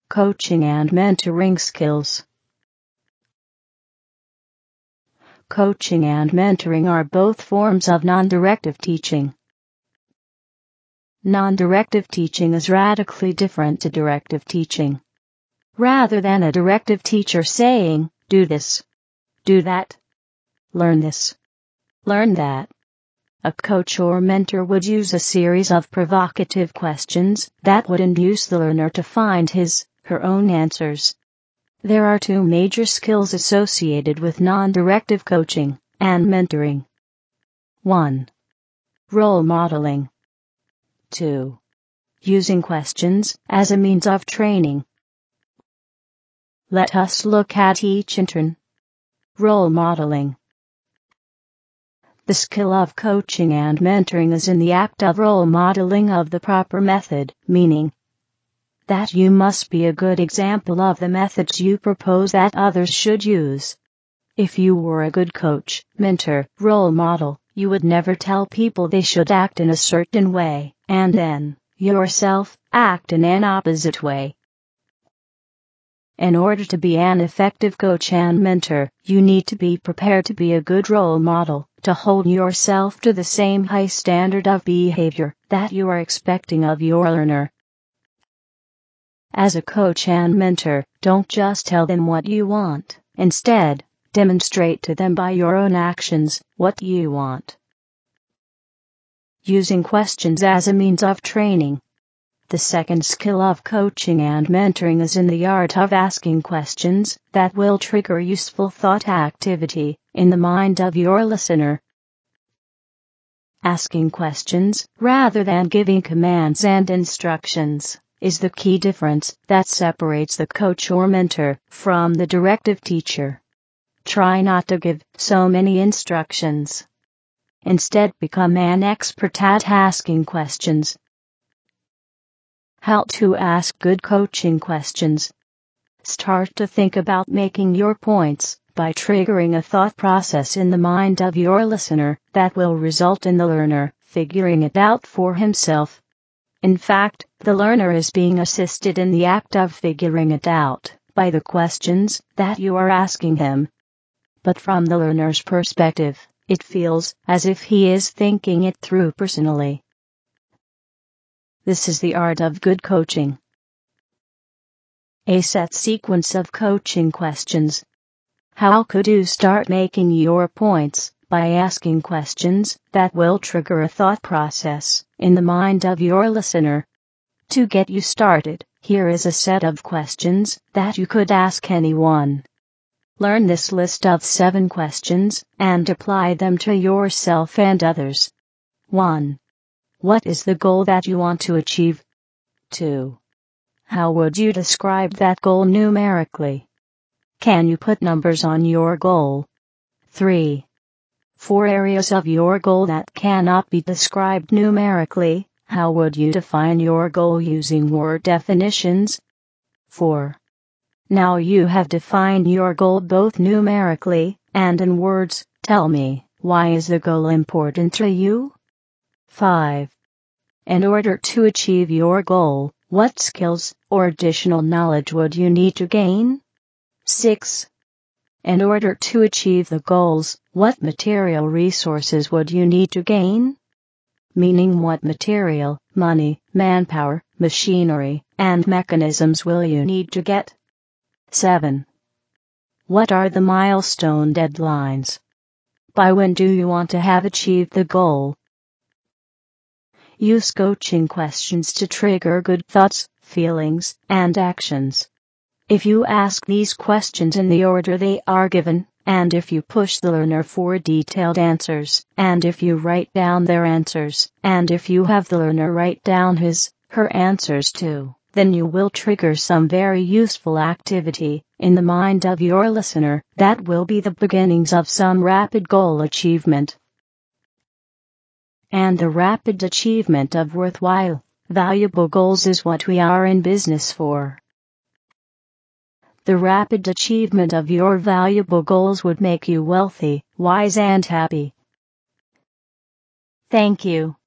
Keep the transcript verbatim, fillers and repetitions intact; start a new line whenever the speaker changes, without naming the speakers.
Coaching and mentoring skills. Coaching and mentoring are both forms of non-directive teaching. Non-directive teaching is radically different to directive teaching. Rather than a directive teacher saying, do this, do that, learn this, learn that, a coach or mentor would use a series of provocative questions that would induce the learner to find his, her own answers. There are two major skills associated with non-directive coaching and mentoring. one. Role modeling. two. Using questions as a means of training. Let us look at each in turn. Role modeling. The skill of coaching and mentoring is in the act of role modeling of the proper method, meaning that you must be a good example of the methods you propose that others should use. If you were a good coach, mentor, role model, you would never tell people they should act in a certain way, and then, yourself, act in an opposite way. In order to be an effective coach and mentor, you need to be prepared to be a good role model, to hold yourself to the same high standard of behavior that you are expecting of your learner. As a coach and mentor, don't just tell them what you want. Instead, demonstrate to them by your own actions what you want. Using questions as a means of training. The second skill of coaching and mentoring is in the art of asking questions that will trigger useful thought activity in the mind of your listener. Asking questions, rather than giving commands and instructions, is the key difference that separates the coach or mentor from the directive teacher. Try not to give so many instructions. Instead, become an expert at asking questions. How to ask good coaching questions. Start to think about making your points by triggering a thought process in the mind of your listener that will result in the learner figuring it out for himself. In fact, the learner is being assisted in the act of figuring it out by the questions that you are asking him. But from the learner's perspective, it feels as if he is thinking it through personally. This is the art of good coaching. A set sequence of coaching questions. How could you start making your points by asking questions that will trigger a thought process in the mind of your listener? To get you started, here is a set of questions that you could ask anyone. Learn this list of seven questions and apply them to yourself and others. one. What is the goal that you want to achieve? two. How would you describe that goal numerically? Can you put numbers on your goal? three. Four areas of your goal that cannot be described numerically. How would you define your goal using word definitions? four. Now you have defined your goal both numerically and in words. Tell me, why is the goal important to you? five. In order to achieve your goal, what skills or additional knowledge would you need to gain? six. In order to achieve the goals, what material resources would you need to gain? Meaning, what material, money, manpower, machinery, and mechanisms will you need to get? seven. What are the milestone deadlines? By when do you want to have achieved the goal? Use coaching questions to trigger good thoughts, feelings, and actions. If you ask these questions in the order they are given, and if you push the learner for detailed answers, and if you write down their answers, and if you have the learner write down his, her answers too, then you will trigger some very useful activity in the mind of your listener that will be the beginnings of some rapid goal achievement. And the rapid achievement of worthwhile, valuable goals is what we are in business for. The rapid achievement of your valuable goals would make you wealthy, wise, and happy. Thank you.